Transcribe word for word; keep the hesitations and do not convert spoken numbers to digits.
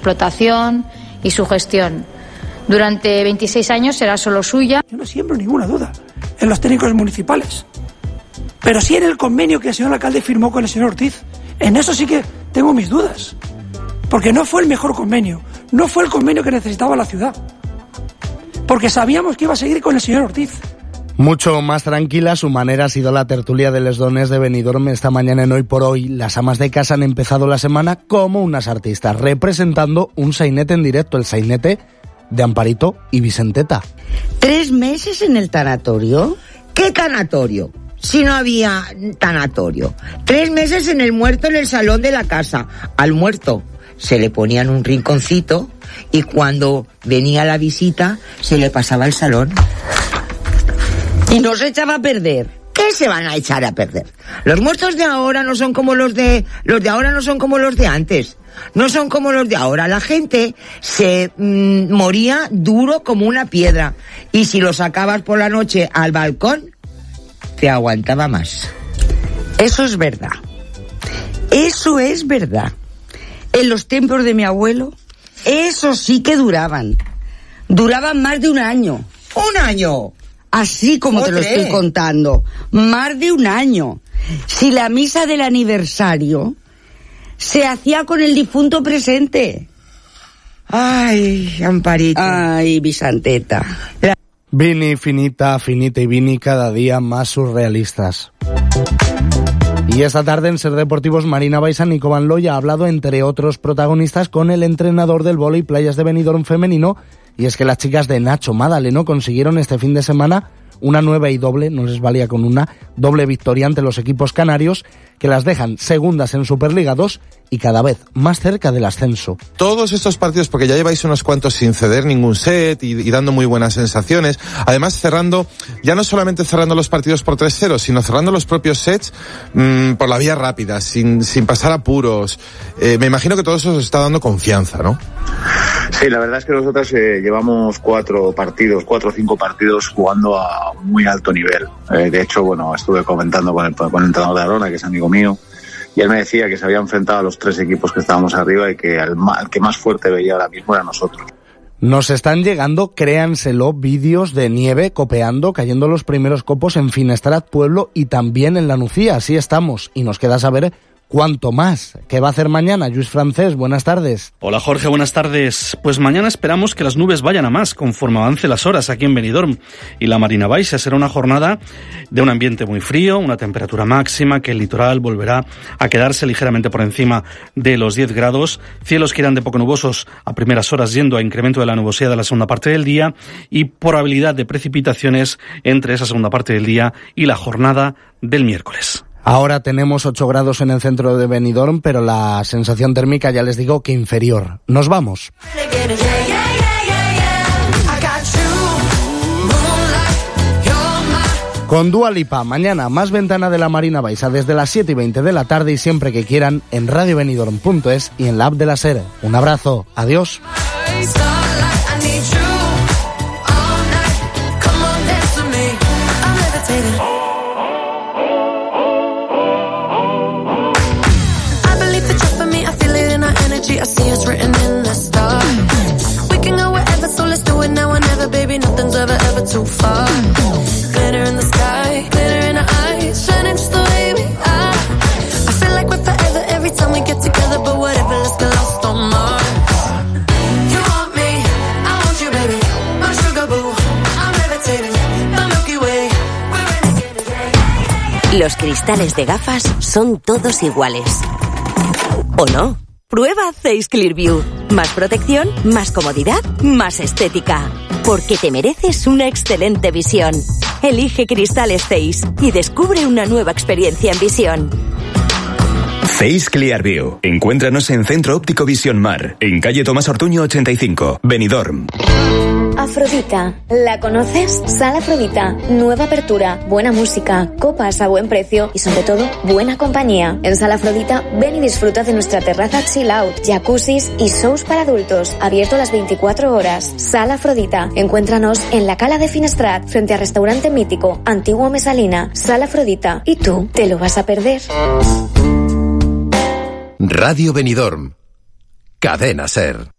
explotación y su gestión. Durante veintiséis años será solo suya. Yo no siembro ninguna duda en los técnicos municipales, pero sí en el convenio que el señor alcalde firmó con el señor Ortiz. En eso sí que tengo mis dudas, porque no fue el mejor convenio, no fue el convenio que necesitaba la ciudad, porque sabíamos que iba a seguir con el señor Ortiz. Mucho más tranquila su manera ha sido la tertulia de Les Dones de Benidorm esta mañana en Hoy por Hoy. Las amas de casa han empezado la semana como unas artistas, representando un sainete en directo, el sainete de Amparito y Vicenteta. ¿Tres meses en el tanatorio? ¿Qué tanatorio? Si no había tanatorio. Tres meses en el muerto en el salón de la casa. Al muerto se le ponía en un rinconcito y cuando venía la visita se le pasaba el salón. Y no se echaba a perder. ¿Qué se van a echar a perder? Los muertos de ahora no son como los de... Los de ahora no son como los de antes. No son como los de ahora. La gente se mmm, moría duro como una piedra. Y si lo sacabas por la noche al balcón, te aguantaba más. Eso es verdad. Eso es verdad. En los templos de mi abuelo, eso sí que duraban. Duraban más de un año. ¡Un año! Así como te lo estoy contando. Más de un año. Si la misa del aniversario se hacía con el difunto presente. Ay, Amparito. Ay, Vicenteta. La... Vini, finita, finita y Vini cada día más surrealistas. Y esta tarde en Ser Deportivos, Marina Baiza, Nico Van Looy ha hablado, entre otros protagonistas, con el entrenador del vóley playas de Benidorm femenino. Y es que las chicas de Nacho Madaleno consiguieron este fin de semana una nueva y doble, no les valía con una, doble victoria ante los equipos canarios, que las dejan segundas en Superliga dos y cada vez más cerca del ascenso. Todos estos partidos, porque ya lleváis unos cuantos sin ceder ningún set y, y dando muy buenas sensaciones, además cerrando, ya no solamente cerrando los partidos por tres cero, sino cerrando los propios sets mmm, por la vía rápida, sin, sin pasar apuros. Eh, me imagino que todo eso os está dando confianza, ¿no? Sí, la verdad es que nosotros eh, llevamos cuatro partidos, cuatro o cinco partidos jugando a muy alto nivel. Eh, de hecho, bueno, estuve comentando con el, con el entrenador de Arona, que es amigo mío, y él me decía que se había enfrentado a los tres equipos que estábamos arriba y que al, al que más fuerte veía ahora mismo era nosotros. Nos están llegando, créanselo, vídeos de nieve copeando, cayendo los primeros copos en Finestrat Pueblo y también en La Nucía. Así estamos y nos queda saber cuánto más. ¿Qué va a hacer mañana? Lluís Francés, buenas tardes. Hola Jorge, buenas tardes. Pues mañana esperamos que las nubes vayan a más conforme avance las horas aquí en Benidorm. Y la Marina Baixa será una jornada de un ambiente muy frío, una temperatura máxima, que el litoral volverá a quedarse ligeramente por encima de los diez grados. Cielos que irán de poco nubosos a primeras horas, yendo a incremento de la nubosidad de la segunda parte del día, y probabilidad de precipitaciones entre esa segunda parte del día y la jornada del miércoles. Ahora tenemos ocho grados en el centro de Benidorm, pero la sensación térmica ya les digo que inferior. Nos vamos. Con Dua Lipa, mañana más ventana de la Marina Baixa desde las siete y veinte de la tarde y siempre que quieran en radio benidorm punto es y en la app de la SER. Un abrazo, adiós. I see it's written in the stars. We can go wherever, so let's do it now or never, baby. Nothing's ever, ever too far. Glitter in the sky, glitter in our eyes, shining just the way we are. I feel like we're forever every time we get together, but whatever, let's get lost on Mars. You want me, I want you, baby. My sugar boo, I'm levitating. The Milky Way, we're renegading. Los cristales de gafas son todos iguales. ¿O no? Prueba Zeiss Clearview. Más protección, más comodidad, más estética. Porque te mereces una excelente visión. Elige cristales Zeiss y descubre una nueva experiencia en visión. Zeiss Clearview. Encuéntranos en Centro Óptico Visión Mar, en calle Tomás Ortuño ochenta y cinco, Benidorm. Afrodita, ¿la conoces? Sala Afrodita, nueva apertura, buena música, copas a buen precio y sobre todo buena compañía. En Sala Afrodita ven y disfruta de nuestra terraza chill out, jacuzzis y shows para adultos, abierto las veinticuatro horas. Sala Afrodita, encuéntranos en la Cala de Finestrat, frente al restaurante mítico Antiguo Mesalina. Sala Afrodita, ¿y tú te lo vas a perder? Radio Benidorm, Cadena SER.